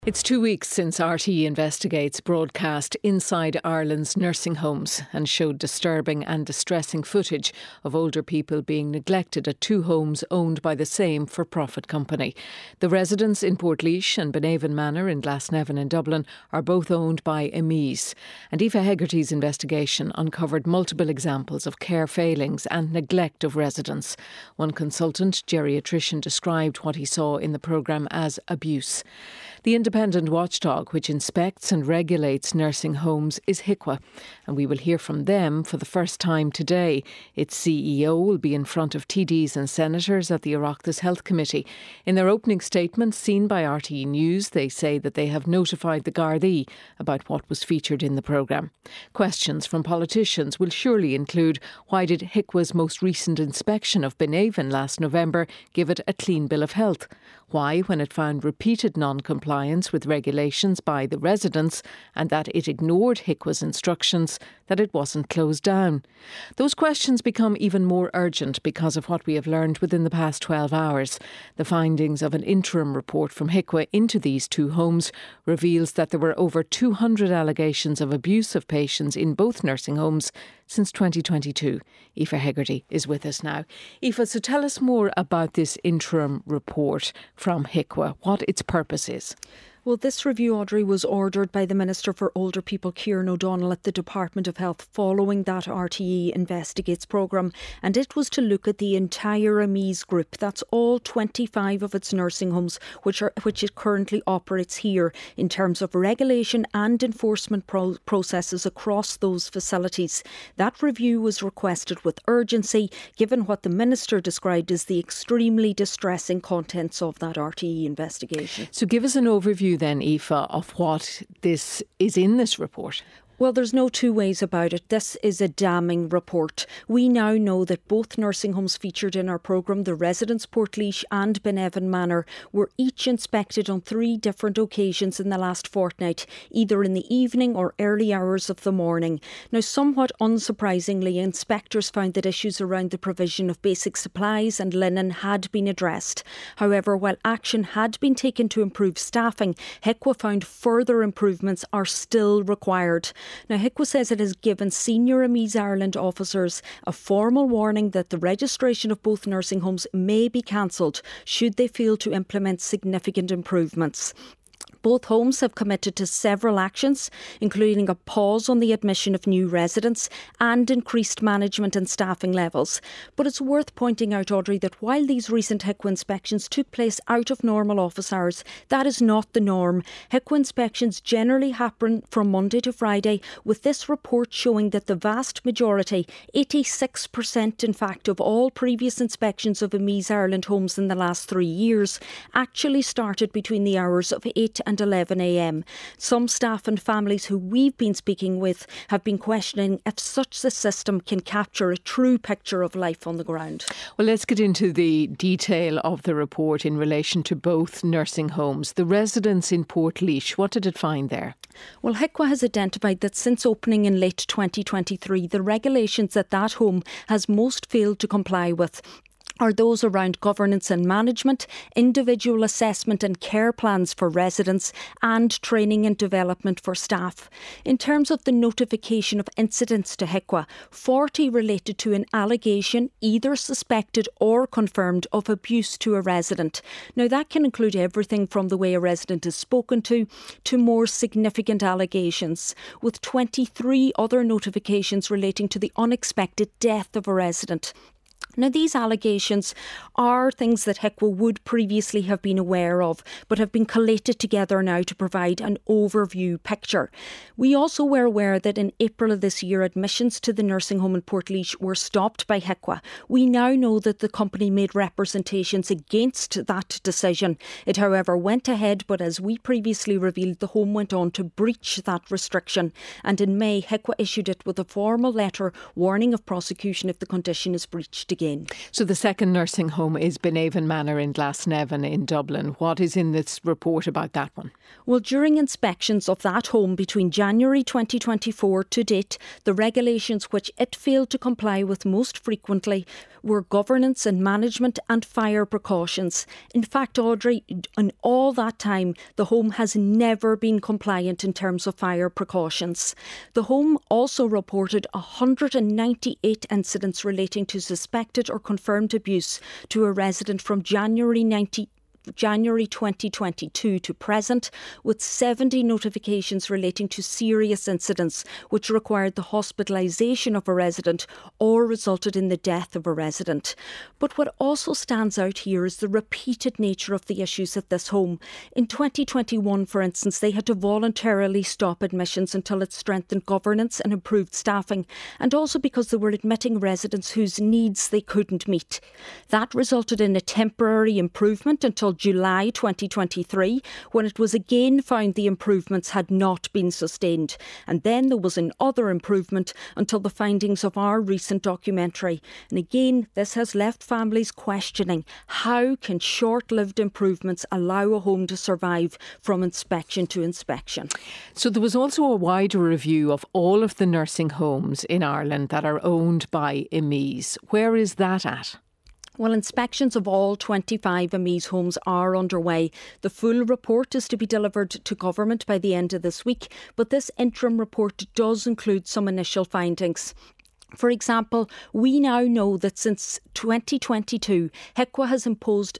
It's 2 weeks since RTE Investigates broadcast Inside Ireland's nursing homes and showed disturbing and distressing footage of older people being neglected at two homes owned by the same for-profit company. The residents in Portlaoise and Benavon Manor in Glasnevin in Dublin are both owned by Amise. And Aoife Hegarty's investigation uncovered multiple examples of care failings and neglect of residents. One consultant, geriatrician, described what he saw in the programme as abuse. The independent watchdog which inspects and regulates nursing homes is HIQA, and we will hear from them for the first time today. Its CEO will be in front of TDs and senators at the Oireachtas Health Committee. In their opening statement seen by RTE News, they say that they have notified the Gardaí about what was featured in the programme. Questions from politicians will surely include: why did HIQA's most recent inspection of Benavon last November give it a clean bill of health? Why, when it found repeated non-compliance with regulations by the residents and that it ignored HIQA's instructions, that it wasn't closed down? Those questions become even more urgent because of what we have learned within the past 12 hours. The findings of an interim report from HIQA into these two homes reveals that there were over 200 allegations of abuse of patients in both nursing homes since 2022. Aoife Hegarty is with us now. Aoife, so tell us more about this interim report from HIQA, what its purpose is. Well, this review, Audrey, was ordered by the Minister for Older People, Kieran O'Donnell, at the Department of Health following that RTE Investigates programme, and it was to look at the entire Amise group. That's all 25 of its nursing homes which it currently operates here, in terms of regulation and enforcement processes across those facilities. That review was requested with urgency, given what the Minister described as the extremely distressing contents of that RTE investigation. So give us an overview then, Aoife, of what this is in this report. Well, there's no two ways about it. This is a damning report. We now know that both nursing homes featured in our programme, the Residence Portlaoise and Benavon Manor, were each inspected on 3 different occasions in the last fortnight, either in the evening or early hours of the morning. Now, somewhat unsurprisingly, inspectors found that issues around the provision of basic supplies and linen had been addressed. However, while action had been taken to improve staffing, HIQA found further improvements are still required. Now, HIQA says it has given senior Amise Ireland officers a formal warning that the registration of both nursing homes may be cancelled should they fail to implement significant improvements. Both homes have committed to several actions, including a pause on the admission of new residents and increased management and staffing levels. But it's worth pointing out, Audrey, that while these recent HIQA inspections took place out of normal office hours, that is not the norm. HIQA inspections generally happen from Monday to Friday, with this report showing that the vast majority, 86% in fact, of all previous inspections of Amise Ireland homes in the last 3 years actually started between the hours of 8 and 11 a.m. Some staff and families who we've been speaking with have been questioning if such a system can capture a true picture of life on the ground. Well, let's get into the detail of the report in relation to both nursing homes. The Residence in Portlaoise, what did it find there? Well, HIQA has identified that since opening in late 2023, the regulations that home has most failed to comply with are those around governance and management, individual assessment and care plans for residents, and training and development for staff. In terms of the notification of incidents to HIQA, 40 related to an allegation, either suspected or confirmed, of abuse to a resident. Now, that can include everything from the way a resident is spoken to more significant allegations, with 23 other notifications relating to the unexpected death of a resident. Now, these allegations are things that HIQA would previously have been aware of, but have been collated together now to provide an overview picture. We also were aware that in April of this year, admissions to the nursing home in Portlaoise were stopped by HIQA. We now know that the company made representations against that decision. It, however, went ahead, but as we previously revealed, the home went on to breach that restriction. And in May, HIQA issued it with a formal letter warning of prosecution if the condition is breached again. So the second nursing home is Benavon Manor in Glasnevin in Dublin. What is in this report about that one? Well, during inspections of that home between January 2024 to date, the regulations which it failed to comply with most frequently were governance and management and fire precautions. In fact, Audrey, in all that time, the home has never been compliant in terms of fire precautions. The home also reported 198 incidents relating to suspected or confirmed abuse to a resident from January 2022 to present, with 70 notifications relating to serious incidents which required the hospitalisation of a resident or resulted in the death of a resident. But what also stands out here is the repeated nature of the issues at this home. In 2021, for instance, they had to voluntarily stop admissions until it strengthened governance and improved staffing, and also because they were admitting residents whose needs they couldn't meet. That resulted in a temporary improvement until July 2023, when it was again found the improvements had not been sustained. And then there was another improvement until the findings of our recent documentary. And again, this has left families questioning, how can short-lived improvements allow a home to survive from inspection to inspection? So there was also a wider review of all of the nursing homes in Ireland that are owned by Imees. Where is that at? Well, inspections of all 25 Imees homes are underway. The full report is to be delivered to government by the end of this week, but this interim report does include some initial findings. For example, we now know that since 2022, HIQA has imposed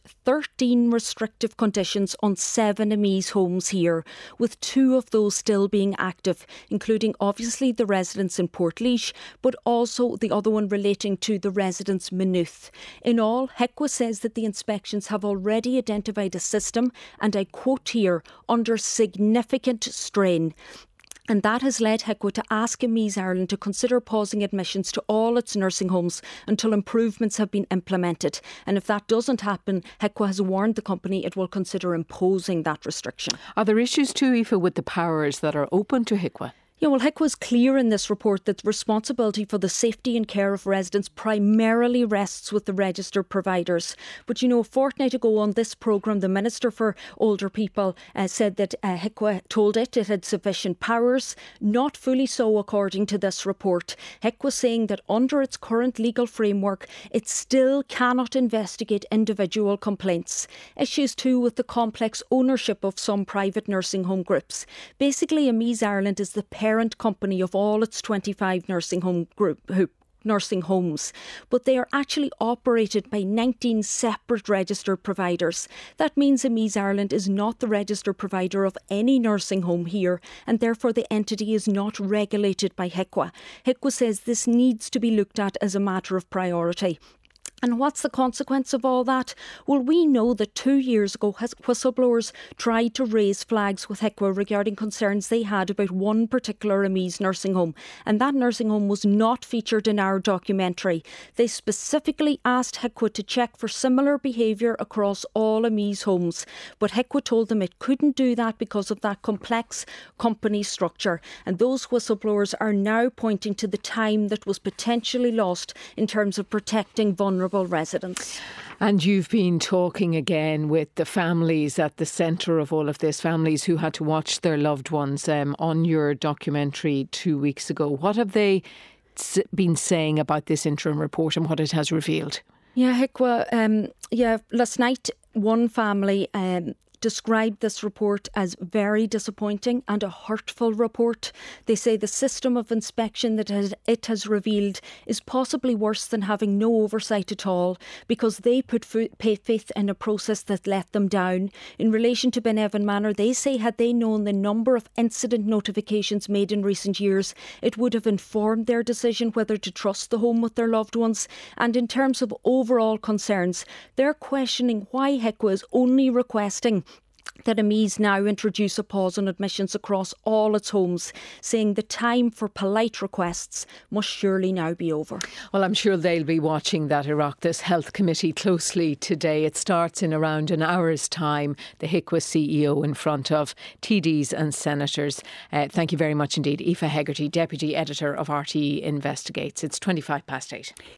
13 restrictive conditions on 7 Imees homes here, with 2 of those still being active, including obviously the residents in Portlaoise, but also the other one relating to the residents Maynooth. In all, HIQA says that the inspections have already identified a system, and I quote here, under significant strain. And that has led HIQA to ask Imees Ireland to consider pausing admissions to all its nursing homes until improvements have been implemented. And if that doesn't happen, HIQA has warned the company it will consider imposing that restriction. Are there issues too, Aoife, with the powers that are open to HIQA? Yeah, well, HIQA was clear in this report that the responsibility for the safety and care of residents primarily rests with the registered providers. But, a fortnight ago on this programme, the Minister for Older People said that HIQA told it had sufficient powers. Not fully so, according to this report. HIQA saying that under its current legal framework, it still cannot investigate individual complaints. Issues too with the complex ownership of some private nursing home groups. Basically, Imees Ireland is the parent company of all its 25 nursing homes, but they are actually operated by 19 separate registered providers. That means Imees Ireland is not the registered provider of any nursing home here, and therefore the entity is not regulated by HIQA. HIQA says this needs to be looked at as a matter of priority. And what's the consequence of all that? Well, we know that 2 years ago, whistleblowers tried to raise flags with HIQA regarding concerns they had about one particular Imees nursing home. And that nursing home was not featured in our documentary. They specifically asked HIQA to check for similar behaviour across all Imees homes. But HIQA told them it couldn't do that because of that complex company structure. And those whistleblowers are now pointing to the time that was potentially lost in terms of protecting vulnerable residents. And you've been talking again with the families at the centre of all of this, families who had to watch their loved ones on your documentary 2 weeks ago. What have they been saying about this interim report and what it has revealed? Yeah, HIQA, last night one family described this report as very disappointing and a hurtful report. They say the system of inspection that it has revealed is possibly worse than having no oversight at all, because they put faith in a process that let them down. In relation to Benevin Manor, they say had they known the number of incident notifications made in recent years, it would have informed their decision whether to trust the home with their loved ones. And in terms of overall concerns, they're questioning why HIQA is only requesting that Imees now introduce a pause on admissions across all its homes, saying the time for polite requests must surely now be over. Well, I'm sure they'll be watching that Oireachtas Health Committee closely today. It starts in around an hour's time. The HIQA CEO in front of TDs and senators. Thank you very much indeed. Aoife Hegarty, Deputy Editor of RTE Investigates. It's 8:25.